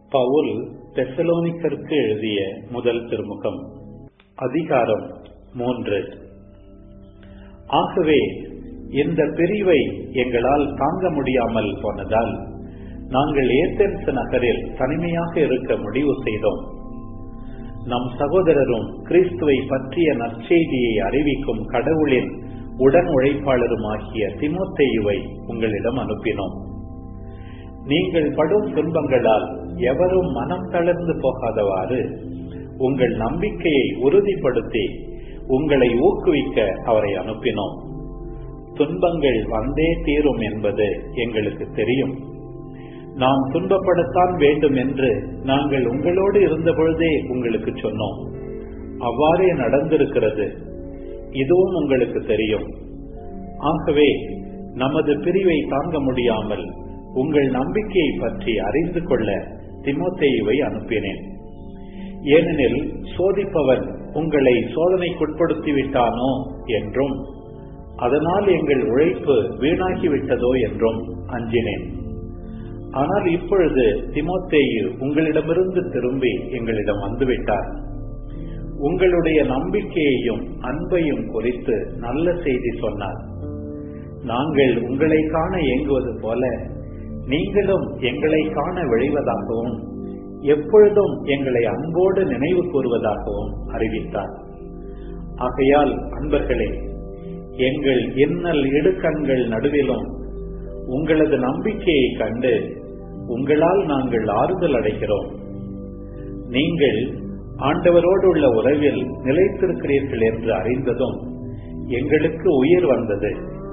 பவுல் தெசலோனிக்கருக்கு எழுதிய முதல் திருமுகம், அதிகாரம் 3. ஆகவே இந்த பிரிவை எங்களால் தாங்க முடியாமல் போனதால் நாங்கள் ஏதென்ஸ் நகரில் தனிமையாக இருக்க முடிவு செய்தோம். நம் சகோதரரும் கிறிஸ்துவை பற்றிய நற்செய்தியை அறிவிக்கும் கடவுளின் உடன் உழைப்பாளருமாகிய தீமோத்தேயுவை உங்களிடம் அனுப்பினோம். நீங்கள் படும் துன்பங்களால் எவரும் மனம் தளர்ந்து போகாதவாறு உங்கள் நம்பிக்கையை உறுதிப்படுத்தி உங்களை ஊக்குவிக்க அவரை அனுப்பினோம். துன்பங்கள் வந்தே தீரும் என்பது எங்களுக்கு தெரியும். நாம் துன்பப்படத்தான் வேண்டும் என்று நாங்கள் உங்களோடு இருந்தபொழுதே உங்களுக்கு சொன்னோம். அவ்வாறே நடந்திருக்கிறது, இதுவும் உங்களுக்கு தெரியும். ஆகவே நமது பிரிவை தாங்க முடியாமல் உங்கள் நம்பிக்கையை பற்றி அறிந்து கொள்ள தீமோத்தேயுவை அனுப்பினேன். ஏனெனில் சோதிப்பவன் உங்களை சோதனைக்குட்படுத்திவிட்டானோ என்றும் அதனால் எங்கள் உழைப்பு வீணாகிவிட்டதோ என்றும் அஞ்சினேன். ஆனால் இப்பொழுது தீமோத்தேயு உங்களிடமிருந்து திரும்பி எங்களிடம் வந்துவிட்டார். உங்களுடைய நம்பிக்கையையும் அன்பையும் குறித்து நல்ல செய்தி சொன்னார். நாங்கள் உங்களை காண ஏங்குவது போல நீங்களும் எங்களை காண விழைவதாகவும் எப்பொழுதும் எங்களை அன்போடு நினைவு கூறுவதாகவும் அறிவித்தார். ஆகையால் அன்பர்களே, எங்கள் இன்னல் இடுக்கண்கள் நடுவிலும் உங்களது நம்பிக்கையை கண்டு உங்களால் நாங்கள் ஆறுதல் அடைகிறோம். நீங்கள் ஆண்டவரோடு உள்ள உறவில் நிலைத்திருக்கிறீர்கள் என்று அறிந்ததும் எங்களுக்கு உயிர் வந்தது.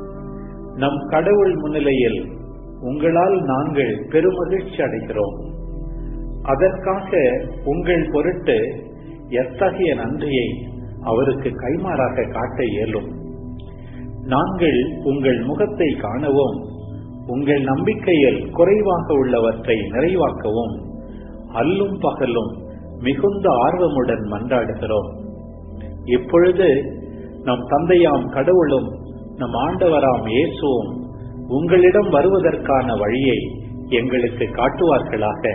நம் கடவுள் முன்னிலையில் உங்களால் நாங்கள் பெருமகிழ்ச்சி அடைகிறோம். அதற்காக உங்கள் பொருட்டு எத்தகைய நன்றியை அவருக்கு கைமாறாக காட்ட இயலும். நாங்கள் உங்கள் முகத்தை காணவும் உங்கள் நம்பிக்கையில் குறைவாக உள்ளவற்றை நிறைவாக்கவும் அல்லும் பகலும் மிகுந்த ஆர்வமுடன் மன்றாடுகிறோம். இப்பொழுது நம் தந்தையாம் கடவுளும் நம் ஆண்டவராம் இயேசுவும் உங்களிடம் வருவதற்கான வழியை எங்களுக்கு காட்டுவார்களாக.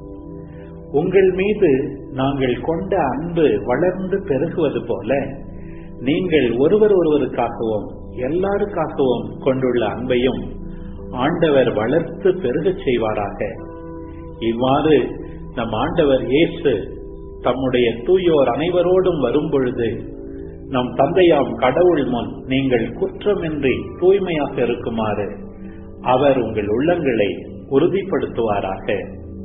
உங்கள் மீது நாங்கள் கொண்ட அன்பு வளர்ந்து பெருகுவது போல நீங்கள் ஒருவருக்காகவும் எல்லாருக்காகவும் கொண்டுள்ள அன்பையும் ஆண்டவர் வளர்த்து பெருகச் செய்வாராக. இவ்வாறு நம் ஆண்டவர் இயேசு தம்முடைய தூயோர் அனைவரோடும் வரும்பொழுது நம் தந்தையாம் கடவுள் முன் நீங்கள் குற்றமின்றி தூய்மையாக இருக்குமாறு அவர் உங்கள் உள்ளங்களை உறுதிப்படுத்துவாராக.